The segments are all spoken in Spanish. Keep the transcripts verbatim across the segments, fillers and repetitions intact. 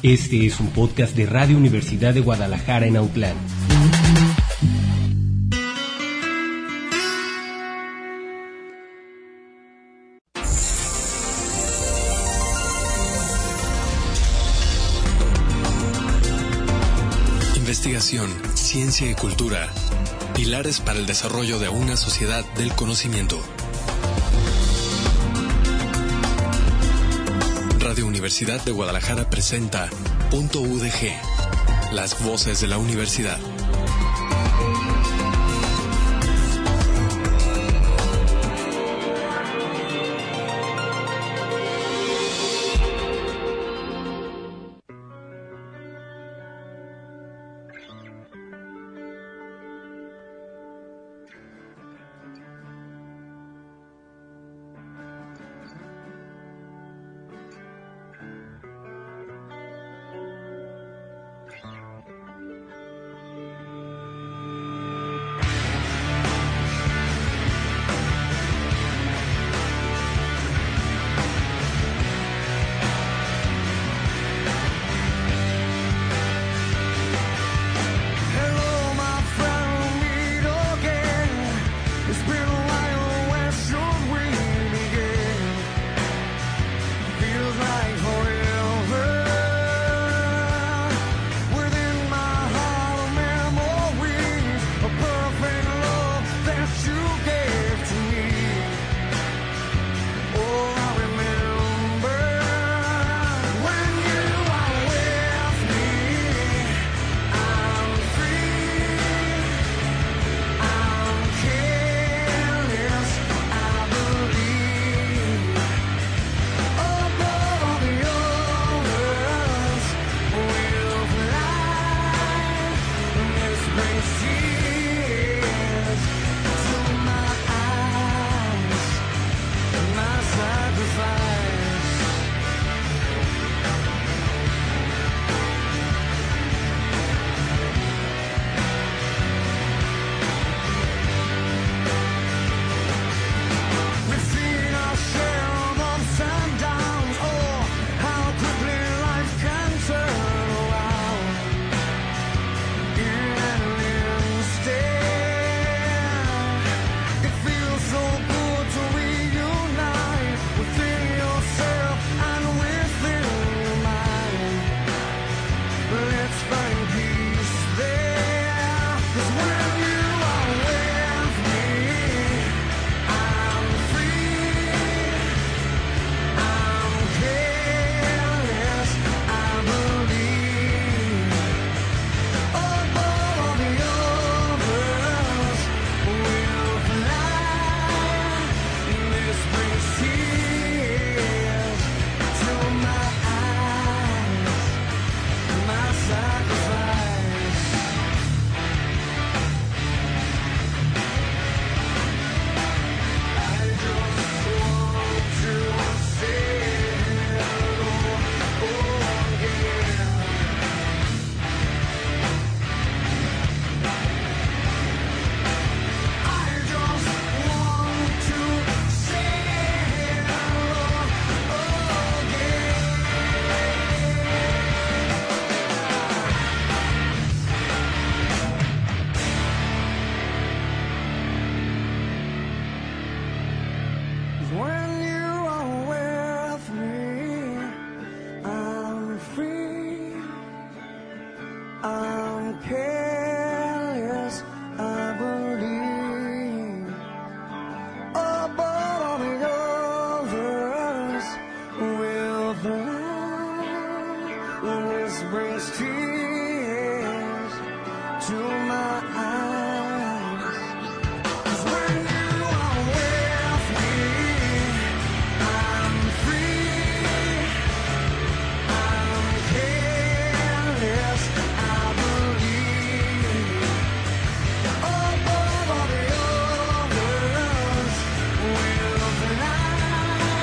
Este es un podcast de Radio Universidad de Guadalajara en Autlán. Investigación, ciencia y cultura. Pilares para el desarrollo de una sociedad del conocimiento. Radio Universidad de Guadalajara presenta Punto U D G, las voces de la universidad.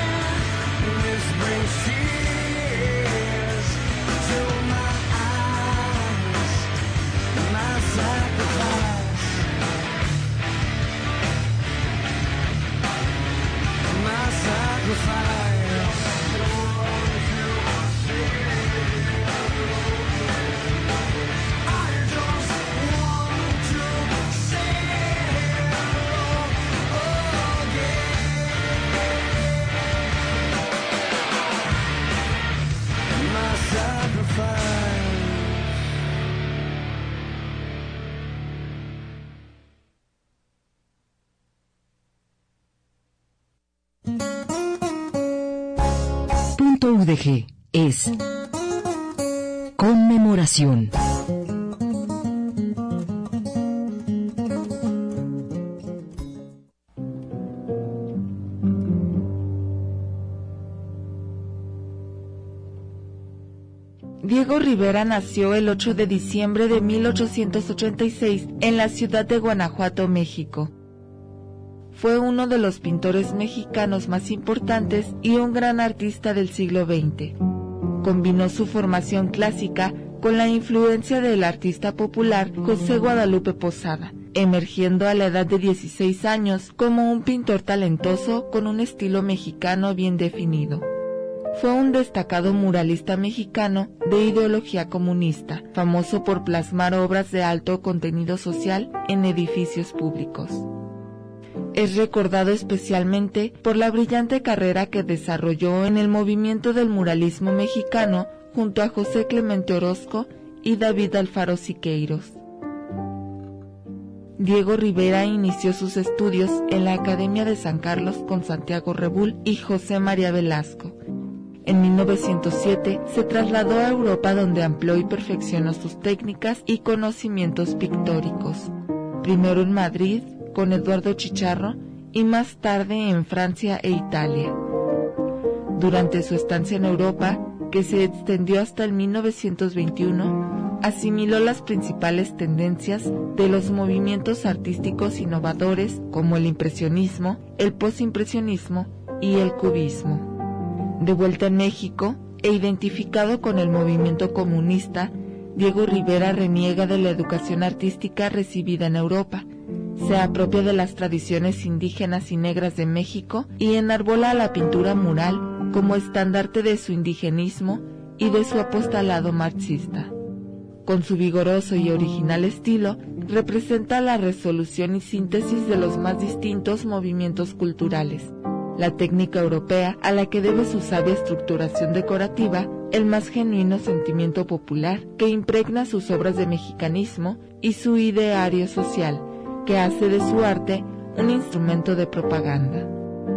Brings tears to my eyes. Punto U D G es conmemoración. Diego Rivera nació el ocho de diciembre de mil ochocientos ochenta y seis en la ciudad de Guanajuato, México. Fue uno de los pintores mexicanos más importantes y un gran artista del siglo veinte. Combinó su formación clásica con la influencia del artista popular José Guadalupe Posada, emergiendo a la edad de dieciséis años como un pintor talentoso con un estilo mexicano bien definido. Fue un destacado muralista mexicano de ideología comunista, famoso por plasmar obras de alto contenido social en edificios públicos. Es recordado especialmente por la brillante carrera que desarrolló en el movimiento del muralismo mexicano junto a José Clemente Orozco y David Alfaro Siqueiros. Diego Rivera inició sus estudios en la Academia de San Carlos con Santiago Rebull y José María Velasco. En mil novecientos siete se trasladó a Europa, donde amplió y perfeccionó sus técnicas y conocimientos pictóricos. Primero en Madrid con Eduardo Chicharro y más tarde en Francia e Italia. Durante su estancia en Europa, que se extendió hasta el mil novecientos veintiuno, asimiló las principales tendencias de los movimientos artísticos innovadores como el impresionismo, el postimpresionismo y el cubismo. De vuelta en México e identificado con el movimiento comunista, Diego Rivera reniega de la educación artística recibida en Europa, se apropia de las tradiciones indígenas y negras de México y enarbola la pintura mural como estandarte de su indigenismo y de su apostolado marxista. Con su vigoroso y original estilo, representa la resolución y síntesis de los más distintos movimientos culturales, la técnica europea a la que debe su sabia estructuración decorativa, el más genuino sentimiento popular que impregna sus obras de mexicanismo y su ideario social, que hace de su arte un instrumento de propaganda.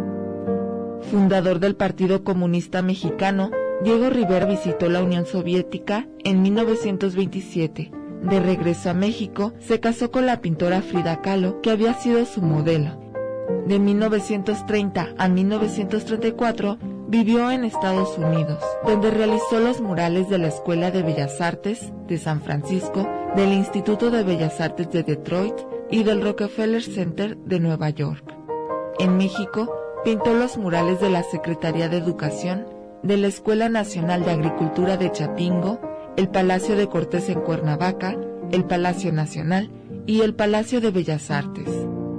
Fundador del Partido Comunista Mexicano, Diego Rivera visitó la Unión Soviética en mil novecientos veintisiete. De regreso a México, se casó con la pintora Frida Kahlo, que había sido su modelo. De mil novecientos treinta a mil novecientos treinta y cuatro vivió en Estados Unidos, donde realizó los murales de la Escuela de Bellas Artes de San Francisco, del Instituto de Bellas Artes de Detroit y del Rockefeller Center de Nueva York. En México, pintó los murales de la Secretaría de Educación, de la Escuela Nacional de Agricultura de Chapingo, el Palacio de Cortés en Cuernavaca, el Palacio Nacional y el Palacio de Bellas Artes.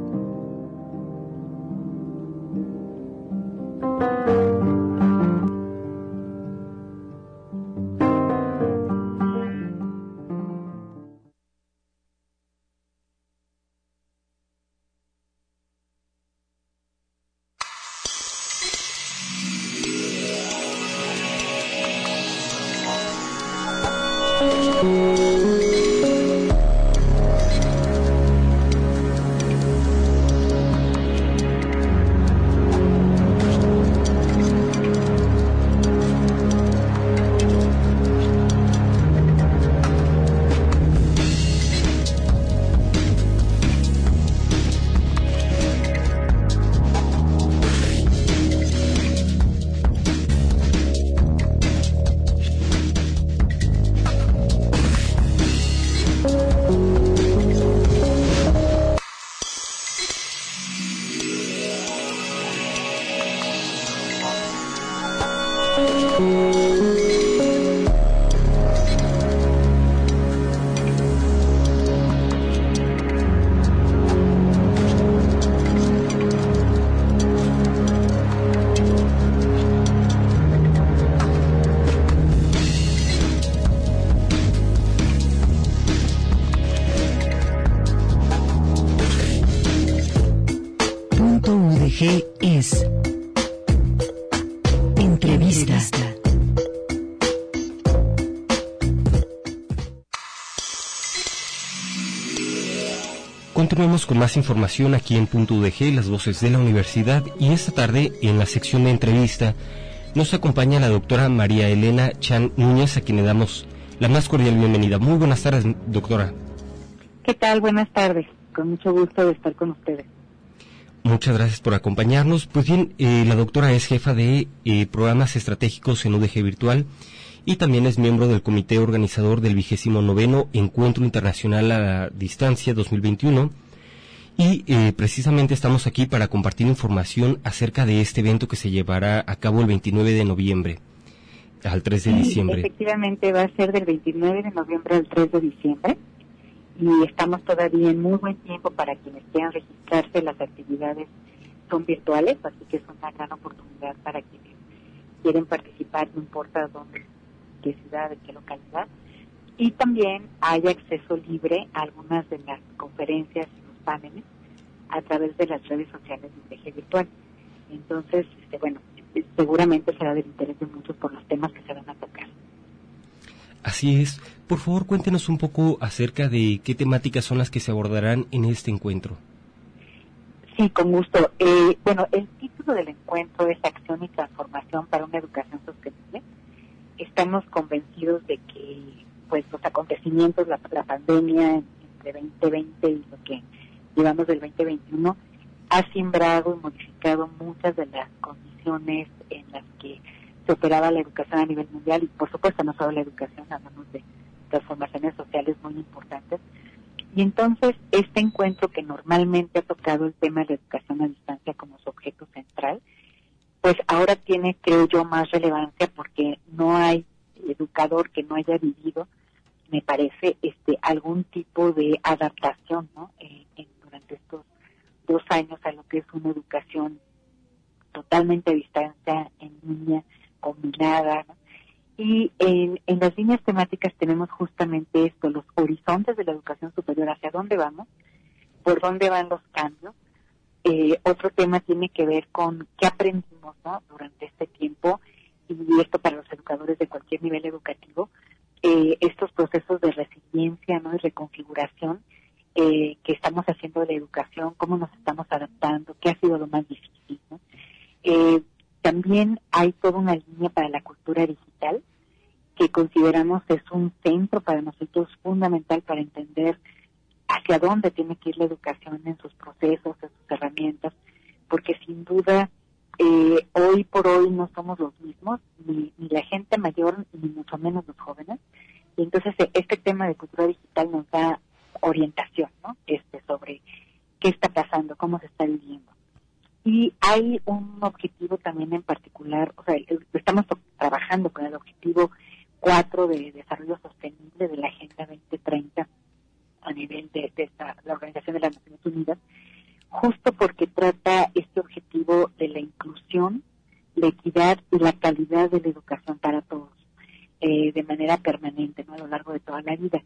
G es entrevista. Continuamos con más información aquí en Punto U D G, las voces de la universidad, y esta tarde en la sección de entrevista Nos acompaña la doctora María Elena Chan Núñez, a quien le damos la más cordial bienvenida. Muy buenas tardes, doctora. ¿Qué tal? Buenas tardes. Con mucho gusto de estar con ustedes. Muchas gracias por acompañarnos. Pues bien, eh, la doctora es jefa de eh, programas estratégicos en U D G Virtual y también es miembro del comité organizador del vigésimo noveno Encuentro Internacional a Distancia dos mil veintiuno. Y eh, precisamente estamos aquí para compartir información acerca de este evento que se llevará a cabo el veintinueve de noviembre al tres de diciembre. Efectivamente, va a ser del veintinueve de noviembre al tres de diciembre. Y estamos todavía en muy buen tiempo para quienes quieran registrarse. Las actividades son virtuales, así que es una gran oportunidad para quienes quieren participar, no importa dónde, qué ciudad, en qué localidad. Y también hay acceso libre a algunas de las conferencias y los paneles a través de las redes sociales de U D G Virtual. Entonces, este, bueno, seguramente será del interés de muchos por los temas que se van a tocar. Así es. Por favor, cuéntenos un poco acerca de qué temáticas son las que se abordarán en este encuentro. Sí, con gusto. Eh, bueno, el título del encuentro es Acción y Transformación para una Educación Sostenible. Estamos convencidos de que pues los acontecimientos, la, la pandemia entre veinte veinte y lo que llevamos del veinte veintiuno, ha sembrado y modificado muchas de las condiciones en las que se operaba la educación a nivel mundial y por supuesto no solo la educación, hablamos de transformaciones sociales muy importantes. Y entonces este encuentro, que normalmente ha tocado el tema de la educación a distancia como su objeto central, pues ahora tiene, creo yo, más relevancia porque no hay educador que no haya vivido, me parece, este algún tipo de adaptación, ¿no? Eh, en, durante estos dos años a lo que es una educación totalmente a distancia, en línea, combinada, ¿no? Y en, en las líneas temáticas tenemos justamente esto, los horizontes de la educación superior, hacia dónde vamos, por dónde van los cambios. Eh, otro tema tiene que ver con qué aprendimos, ¿no? Durante este tiempo, y esto para los educadores de cualquier nivel educativo, eh, estos procesos de resiliencia, ¿no? Y reconfiguración eh, que estamos haciendo de la educación, cómo nos estamos adaptando, qué ha sido lo más difícil, ¿no? Eh, También hay toda una línea para la cultura digital que consideramos es un centro para nosotros fundamental para entender hacia dónde tiene que ir la educación en sus procesos, en sus herramientas, porque sin duda eh, hoy por hoy no somos los mismos, ni, ni la gente mayor, ni mucho menos los jóvenes, y entonces este tema de cultura digital nos da orientación, ¿no? Este sobre qué está pasando, cómo se está viviendo. Y hay un objetivo también en particular, o sea, estamos trabajando con el objetivo cuatro de desarrollo sostenible de la Agenda veinte treinta a nivel de, de esta, la Organización de las Naciones Unidas, justo porque trata este objetivo de la inclusión, la equidad y la calidad de la educación para todos, eh, de manera permanente, ¿no? A lo largo de toda la vida.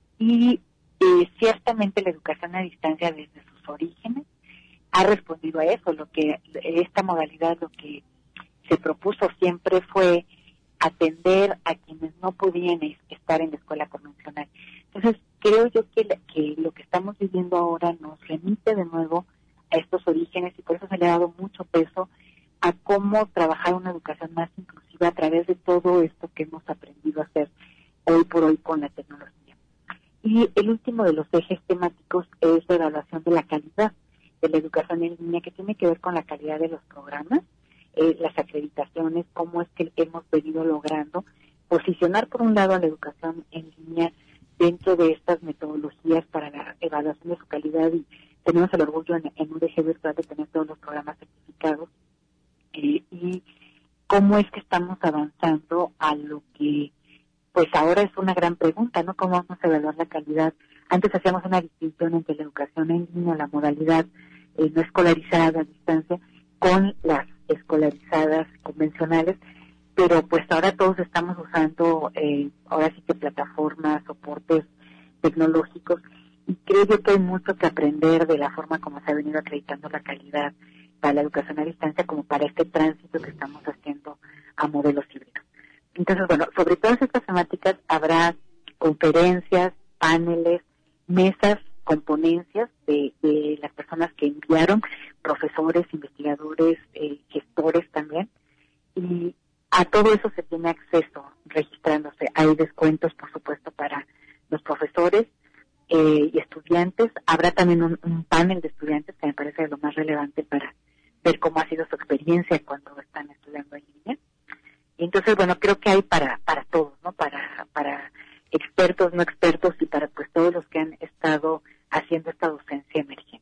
Y eh, ciertamente la educación a distancia desde sus orígenes ha respondido a eso. Lo que esta modalidad lo que se propuso siempre fue atender a quienes no podían estar en la escuela convencional. Entonces, creo yo que, la, que lo que estamos viviendo ahora nos remite de nuevo a estos orígenes y por eso se le ha dado mucho peso a cómo trabajar una educación más inclusiva a través de todo esto que hemos aprendido a hacer hoy por hoy con la tecnología. Y el último de los ejes temáticos es la evaluación de la calidad de la educación en línea, que tiene que ver con la calidad de los programas, eh, las acreditaciones, cómo es que hemos venido logrando posicionar por un lado a la educación en línea dentro de estas metodologías para la evaluación de su calidad, y tenemos el orgullo en, en U D G Virtual de tener todos los programas certificados, eh, y cómo es que estamos avanzando a lo que pues ahora es una gran pregunta, ¿no? ¿Cómo vamos a evaluar la calidad? Antes hacíamos una distinción entre la educación en línea, la modalidad eh, no escolarizada a distancia, con las escolarizadas convencionales, pero pues ahora todos estamos usando, eh, ahora sí que plataformas, soportes tecnológicos, y creo yo que hay mucho que aprender de la forma como se ha venido acreditando la calidad para la educación a distancia, como para este tránsito que estamos haciendo a modelos híbridos. Entonces, bueno, sobre todas estas temáticas habrá conferencias, paneles, mesas con ponencias de, de las personas que enviaron, profesores, investigadores, eh, gestores también, y a todo eso se tiene acceso registrándose. Hay descuentos, por supuesto, para los profesores eh, y estudiantes. Habrá también un, un panel de estudiantes que me parece lo más relevante para ver cómo ha sido su experiencia cuando están estudiando en línea. Y entonces, bueno, creo que hay para para todos, ¿no? Para para expertos, no expertos, y para pues todos los que han estado haciendo esta docencia emergente.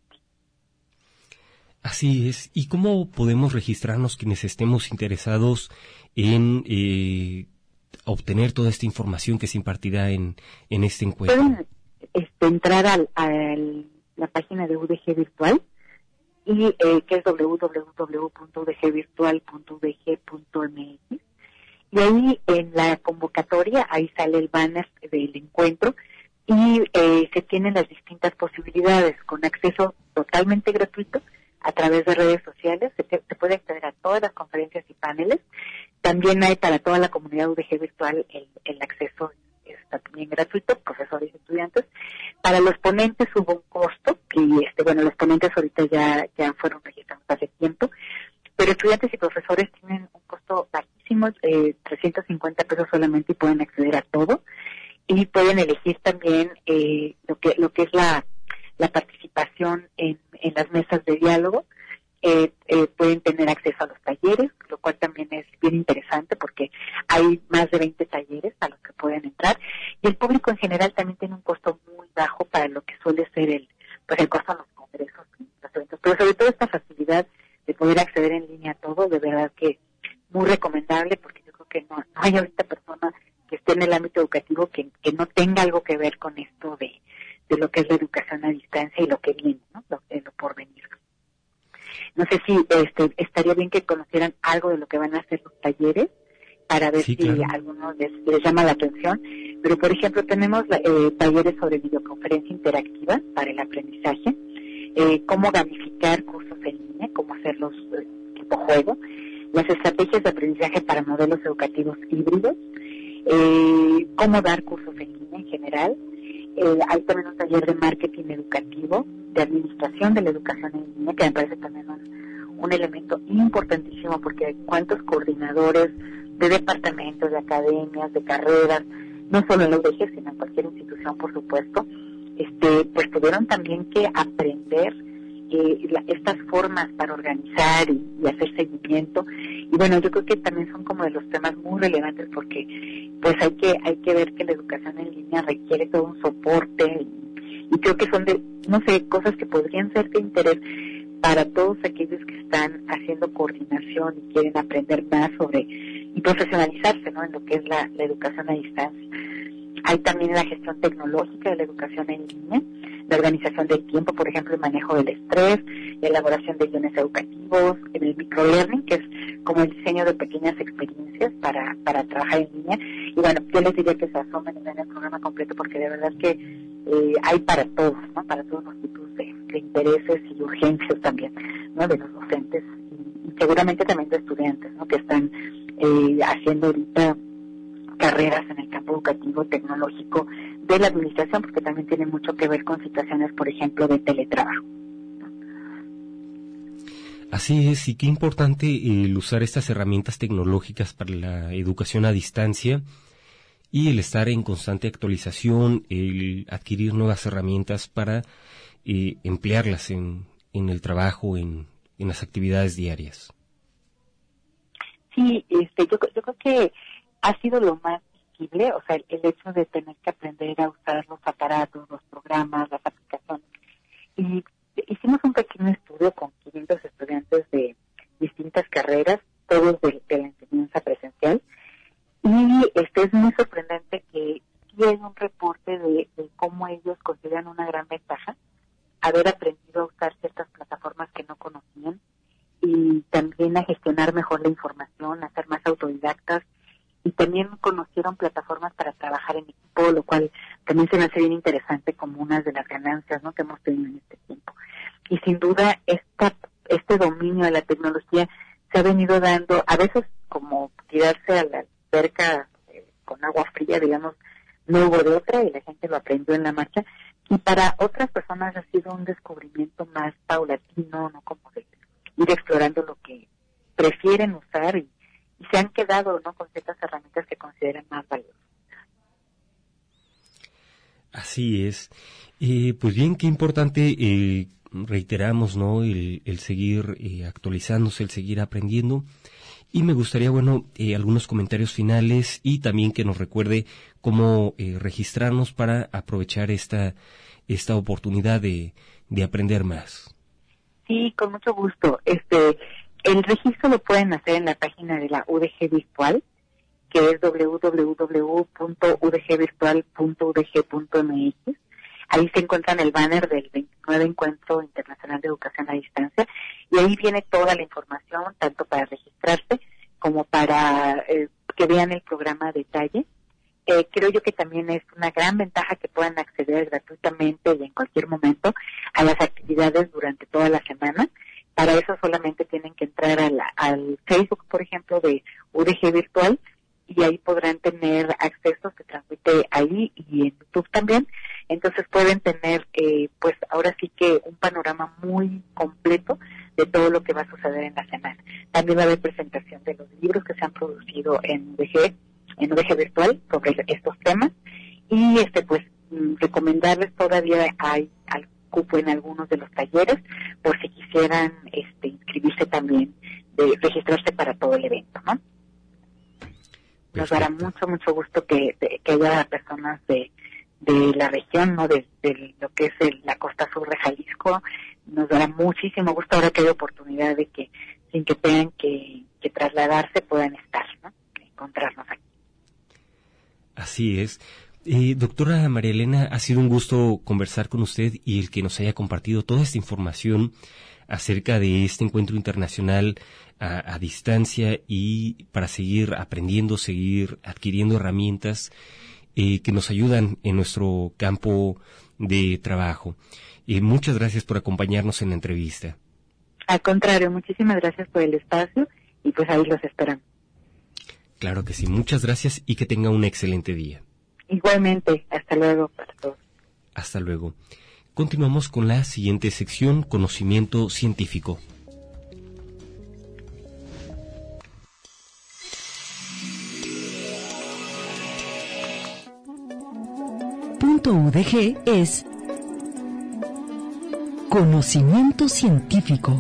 Así es. ¿Y cómo podemos registrarnos quienes estemos interesados en eh, obtener toda esta información que se impartirá en, en este encuentro? Pueden este, entrar al, a la página de U D G Virtual, y eh, que es doble u doble u doble u punto u d g virtual punto u d g punto m x, y ahí en la convocatoria, ahí sale el banner del encuentro, y eh, se tienen las distintas posibilidades con acceso totalmente gratuito a través de redes sociales. Se, te, se puede acceder a todas las conferencias y paneles. También hay para toda la comunidad U D G Virtual el, el acceso está también gratuito, profesores y estudiantes. Para los ponentes hubo un costo, que este, bueno, los ponentes ahorita ya, ya fueron registrados hace tiempo, pero estudiantes y profesores tienen un costo bajísimo, eh, trescientos cincuenta pesos solamente, y pueden acceder a todo. Y pueden elegir también eh, lo que lo que es la, la participación en, en las mesas de diálogo. Eh, eh, pueden tener acceso a los talleres, lo cual también es bien interesante porque hay más de veinte talleres a los que pueden entrar, y el público en general también tiene un costo muy bajo para lo que suele ser el pues el costo de los congresos, los eventos, pero sobre todo esta facilidad de poder acceder en línea a todo, de verdad que muy recomendable, porque yo creo que no, no hay ahorita persona que esté en el ámbito educativo que, que no tenga algo que ver con esto de, de lo que es la educación a distancia y lo que viene, ¿no? Lo, de lo por venir. No sé si este, estaría bien que conocieran algo de lo que van a hacer los talleres para ver sí, si claro. a algunos les, les llama la atención. Pero, por ejemplo, tenemos eh, talleres sobre videoconferencia interactiva para el aprendizaje, eh, cómo gamificar cursos en línea, cómo hacerlos eh, tipo juego, las estrategias de aprendizaje para modelos educativos híbridos, eh, cómo dar cursos en línea en general. Eh, hay también un taller de marketing educativo, de administración de la educación en línea, que me parece también un, un elemento importantísimo, porque hay cuántos coordinadores de departamentos, de academias, de carreras, no solo en la U D G, sino en cualquier institución, por supuesto, este, pues tuvieron también que aprender eh, la, estas formas para organizar y, y hacer seguimiento. Y bueno, yo creo que también son como de los temas muy relevantes, porque pues hay que hay que ver que la educación en línea requiere todo un soporte, y, y creo que son de, no sé, cosas que podrían ser de interés para todos aquellos que están haciendo coordinación y quieren aprender más sobre y profesionalizarse, ¿no?, en lo que es la, la educación a distancia. Hay también la gestión tecnológica de la educación en línea, la organización del tiempo, por ejemplo, el manejo del estrés, la elaboración de guiones educativos, el microlearning, que es como el diseño de pequeñas experiencias para, para trabajar en línea. Y bueno, yo les diría que se asomen y vean el programa completo, porque de verdad que eh, hay para todos, ¿no?, para todos los tipos de, de intereses y urgencias también, ¿no?, de los docentes y, y seguramente también de estudiantes, ¿no?, que están eh, haciendo ahorita carreras en el campo educativo, tecnológico, de la administración, porque también tiene mucho que ver con situaciones, por ejemplo, de teletrabajo. Así es, y qué importante el usar estas herramientas tecnológicas para la educación a distancia y el estar en constante actualización, el adquirir nuevas herramientas para eh, emplearlas en, en el trabajo, en, en las actividades diarias. Sí, este, yo, yo creo que ha sido lo más visible, o sea, el, el hecho de tener que aprender a usar los aparatos, los programas, las aplicaciones. Y hicimos un pequeño estudio con quinientos estudiantes de distintas carreras, todos de, de la enseñanza presencial, y este es muy sorprendente que sí hay un reporte de, de cómo ellos consideran una gran ventaja haber aprendido a usar ciertas plataformas que no conocían, y también a gestionar mejor la información, a ser más autodidactas, y también conocieron plataformas para trabajar en equipo, lo cual también se me hace bien interesante como una de las ganancias, ¿no?, que hemos tenido en este tiempo. Y sin duda esta, este dominio de la tecnología se ha venido dando, a veces como tirarse a la alberca eh, con agua fría, digamos, no hubo de otra, y la gente lo aprendió en la marcha, y para otras personas ha sido un descubrimiento más paulatino, ¿no?, como de ir explorando lo que prefieren usar y y se han quedado, ¿no?, con ciertas herramientas que consideran más valiosas. Así es. Eh, pues bien, qué importante, eh, reiteramos, ¿no?, el, el seguir eh, actualizándose, el seguir aprendiendo. Y me gustaría, bueno, eh, algunos comentarios finales y también que nos recuerde cómo eh, registrarnos para aprovechar esta esta oportunidad de, de aprender más. Sí, con mucho gusto. Este, el registro lo pueden hacer en la página de la U D G Virtual, que es doble u doble u doble u punto u d g virtual punto u d g punto m x. Ahí se encuentran el banner del veintinueve Encuentro Internacional de Educación a Distancia, y ahí viene toda la información, tanto para registrarse como para eh, que vean el programa a detalle. Eh, creo yo que también es una gran ventaja que puedan acceder gratuitamente y en cualquier momento a las actividades durante toda la semana. Para eso solamente tienen que entrar a la, al Facebook, por ejemplo, de U D G Virtual, y ahí podrán tener acceso, se transmite ahí y en YouTube también. Entonces pueden tener, eh, pues ahora sí que un panorama muy completo de todo lo que va a suceder en la semana. También va a haber presentación de los libros que se han producido en U D G, en U D G Virtual sobre estos temas, y este pues recomendarles, todavía hay al cupo en algunos de los talleres por si quisieran este inscribirse también, de registrarse para todo el evento, ¿no? Nos dará mucho, mucho gusto que, de, que haya personas de, de la región, ¿no? De, de lo que es el, la costa sur de Jalisco. Nos dará muchísimo gusto ahora que hay oportunidad de que, sin que tengan que, que trasladarse, puedan estar, ¿no? Encontrarnos aquí. Así es. Eh, doctora María Elena, ha sido un gusto conversar con usted y el que nos haya compartido toda esta información acerca de este encuentro internacional a, a distancia, y para seguir aprendiendo, seguir adquiriendo herramientas eh, que nos ayudan en nuestro campo de trabajo. Eh, muchas gracias por acompañarnos en la entrevista. Al contrario, muchísimas gracias por el espacio y pues ahí los esperamos. Claro que sí, muchas gracias y que tenga un excelente día. Igualmente, hasta luego para todos. Hasta luego. Continuamos con la siguiente sección, conocimiento científico. Punto U D G es conocimiento científico.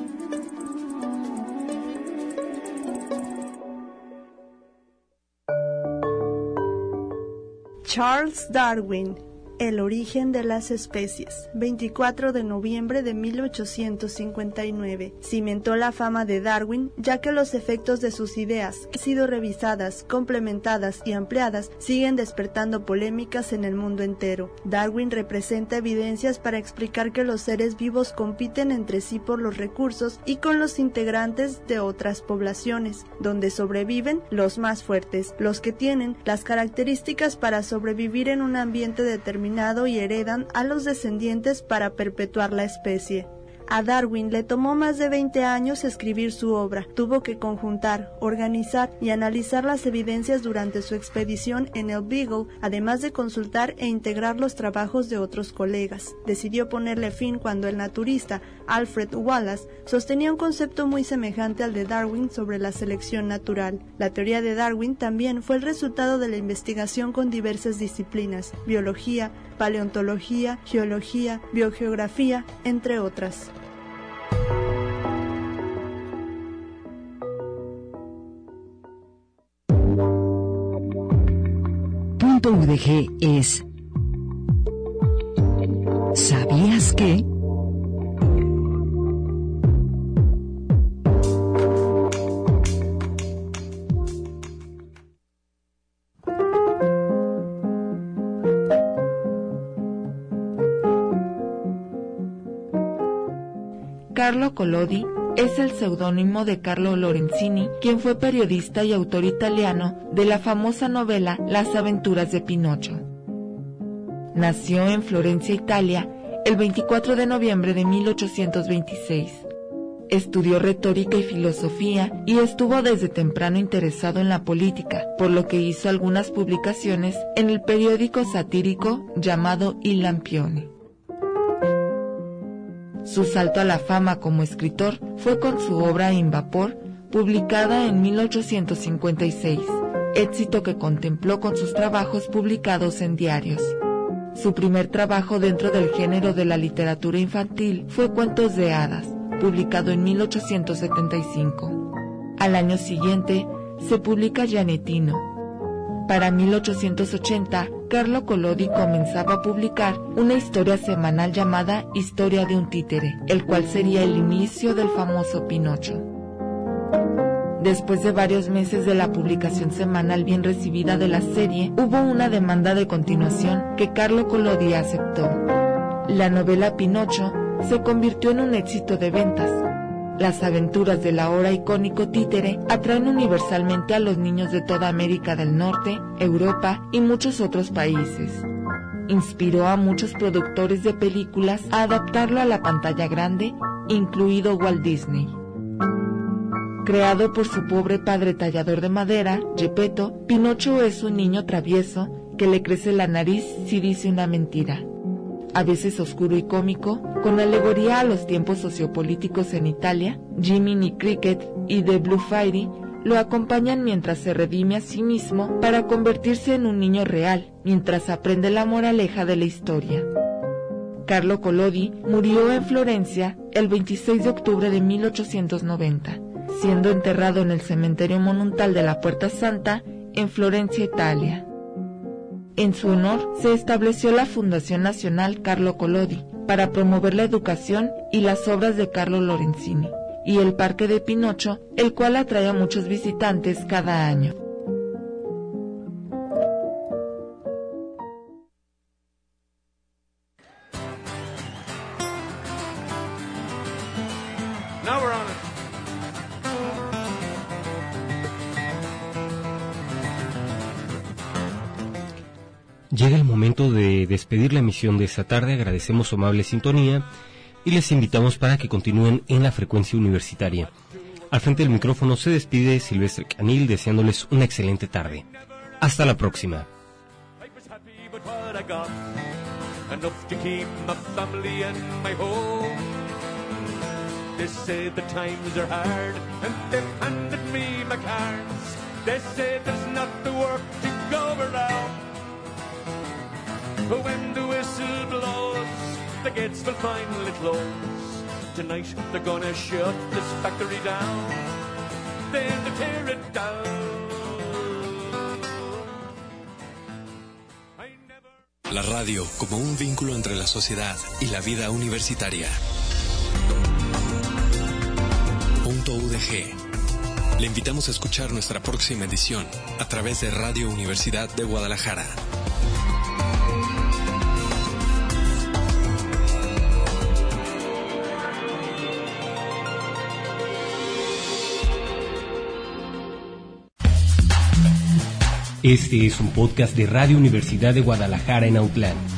Charles Darwin, El origen de las especies, veinticuatro de noviembre de mil ochocientos cincuenta y nueve. Cimentó la fama de Darwin, ya que los efectos de sus ideas, que han sido revisadas, complementadas y ampliadas, siguen despertando polémicas en el mundo entero. Darwin representa evidencias para explicar que los seres vivos compiten entre sí por los recursos y con los integrantes de otras poblaciones, donde sobreviven los más fuertes, los que tienen las características para sobrevivir en un ambiente determinado y heredan a los descendientes para perpetuar la especie. A Darwin le tomó más de veinte años escribir su obra. Tuvo que conjuntar, organizar y analizar las evidencias durante su expedición en el Beagle, además de consultar e integrar los trabajos de otros colegas. Decidió ponerle fin cuando el naturista Alfred Wallace sostenía un concepto muy semejante al de Darwin sobre la selección natural. La teoría de Darwin también fue el resultado de la investigación con diversas disciplinas: biología, paleontología, geología, biogeografía, entre otras. Punto U D G es ¿sabías qué? Carlo Collodi es el seudónimo de Carlo Lorenzini, quien fue periodista y autor italiano de la famosa novela Las aventuras de Pinocho. Nació en Florencia, Italia, el veinticuatro de noviembre de mil ochocientos veintiséis. Estudió retórica y filosofía y estuvo desde temprano interesado en la política, por lo que hizo algunas publicaciones en el periódico satírico llamado Il Lampione. Su salto a la fama como escritor fue con su obra In Vapor, publicada en mil ochocientos cincuenta y seis, éxito que contempló con sus trabajos publicados en diarios. Su primer trabajo dentro del género de la literatura infantil fue Cuentos de hadas, publicado en mil ochocientos setenta y cinco. Al año siguiente se publica Giannettino. Para mil ochocientos ochenta, Carlo Collodi comenzaba a publicar una historia semanal llamada Historia de un títere, el cual sería el inicio del famoso Pinocho. Después de varios meses de la publicación semanal bien recibida de la serie, hubo una demanda de continuación que Carlo Collodi aceptó. La novela Pinocho se convirtió en un éxito de ventas. Las aventuras del ahora icónico títere atraen universalmente a los niños de toda América del Norte, Europa y muchos otros países. Inspiró a muchos productores de películas a adaptarlo a la pantalla grande, incluido Walt Disney. Creado por su pobre padre tallador de madera, Geppetto, Pinocho es un niño travieso que le crece la nariz si dice una mentira. A veces oscuro y cómico, con alegoría a los tiempos sociopolíticos en Italia, Jiminy Cricket y The Blue Fairy lo acompañan mientras se redime a sí mismo para convertirse en un niño real, mientras aprende la moraleja de la historia. Carlo Collodi murió en Florencia el veintiséis de octubre de mil ochocientos noventa, siendo enterrado en el cementerio monumental de la Puerta Santa en Florencia, Italia. En su honor se estableció la Fundación Nacional Carlo Collodi para promover la educación y las obras de Carlo Lorenzini, y el Parque de Pinocho, el cual atrae a muchos visitantes cada año. Now we're on it. Llega el momento de despedir la emisión de esta tarde. Agradecemos su amable sintonía y les invitamos para que continúen en la frecuencia universitaria. Al frente del micrófono se despide Silvestre Canil deseándoles una excelente tarde. Hasta la próxima. But when the whistle blows, the gates will finally close. Tonight they're gonna shut this factory down, then to tear it down. La radio como un vínculo entre la sociedad y la vida universitaria. Punto U D G. Le invitamos a escuchar nuestra próxima edición a través de Radio Universidad de Guadalajara. Este es un podcast de Radio Universidad de Guadalajara en Autlán.